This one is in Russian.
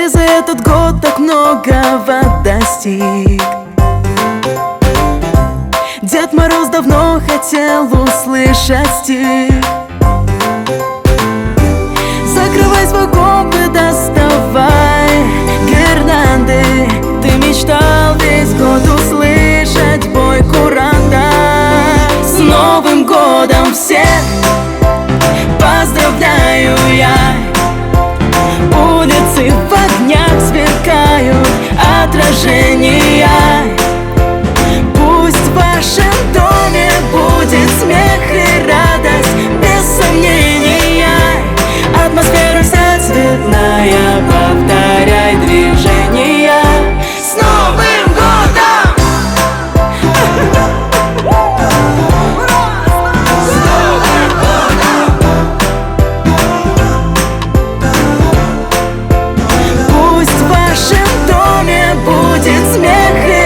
ты за этот год так многого достиг. Дед Мороз давно хотел услышать стих. Закрывай свой комп и доставай гирлянды. Ты мечтал весь год услышать бой куранта. С Новым годом всех поздравляю я. Улицы в огнях сверкают отражения. Пусть в вашем доме будет смех и радость, без сомнения. Атмосфера вся цветная, повторяй движения. С Новым годом! С Новым годом! Пусть в вашем доме будет смех и